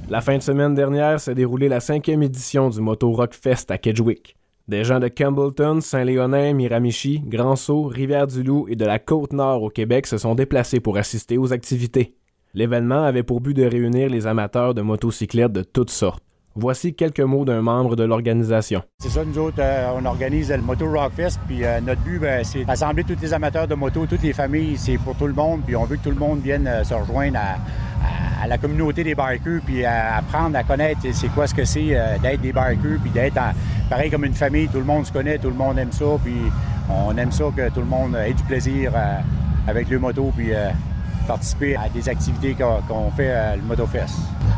La fin de semaine dernière s'est déroulée la 5e édition du Moto Rock Fest à Kedgewick. Des gens de Campbellton, Saint-Léonard, Miramichi, Grand-Sault, Rivière-du-Loup et de la Côte-Nord au Québec se sont déplacés pour assister aux activités. L'événement avait pour but de réunir les amateurs de motocyclettes de toutes sortes. Voici quelques mots d'un membre de l'organisation. C'est ça, nous autres, on organise le Moto Rock Fest, puis notre but, c'est d'assembler tous les amateurs de moto, toutes les familles, c'est pour tout le monde, puis on veut que tout le monde vienne se rejoindre à la communauté des bikers, puis apprendre à connaître c'est quoi ce que c'est d'être des bikers, puis d'être pareil comme une famille, tout le monde se connaît, tout le monde aime ça, puis on aime ça que tout le monde ait du plaisir avec le moto, puis participer à des activités qu'on fait le Moto Fest.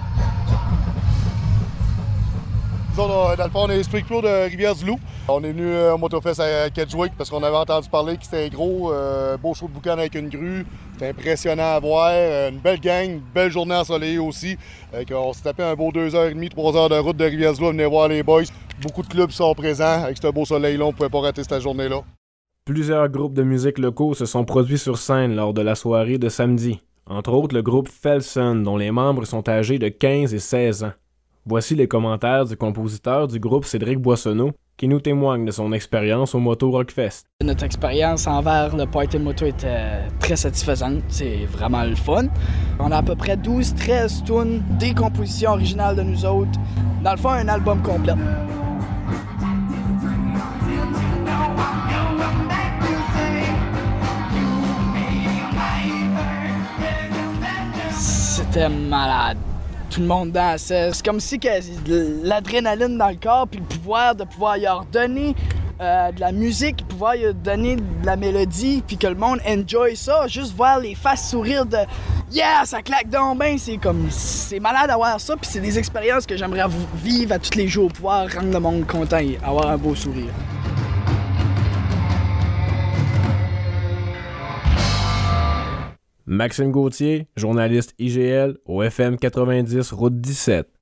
Nous autres, dans le fond, on est Street Crew de Rivière-du-Loup. On est venu au Motofest à Kedgewick parce qu'on avait entendu parler que c'était gros, beau show de boucan avec une grue. C'était impressionnant à voir. Une belle gang, une belle journée ensoleillée aussi. On s'est tapé un beau 2h30, 3 heures de route de Rivière-du-Loup à venir voir les boys. Beaucoup de clubs sont présents. Avec ce beau soleil-là, on ne pouvait pas rater cette journée-là. Plusieurs groupes de musique locaux se sont produits sur scène lors de la soirée de samedi. Entre autres, le groupe Felson, dont les membres sont âgés de 15 et 16 ans. Voici les commentaires du compositeur du groupe Cédric Boissonneau, qui nous témoigne de son expérience au Moto Rock Fest. Notre expérience envers le party de moto était très satisfaisante, c'est vraiment le fun. On a à peu près 12-13 tunes, des compositions originales de nous autres. Dans le fond, un album complet. C'était malade. Tout le monde dansait. C'est comme si l'adrénaline dans le corps, puis le pouvoir de pouvoir y redonner de la musique, pouvoir y donner de la mélodie, puis que le monde enjoy ça. Juste voir les faces sourire de « Yeah, ça claque donc bien », c'est malade d'avoir ça, puis c'est des expériences que j'aimerais vivre à tous les jours, pouvoir rendre le monde content et avoir un beau sourire. Maxime Gauthier, journaliste IGL au FM 90 Route 17.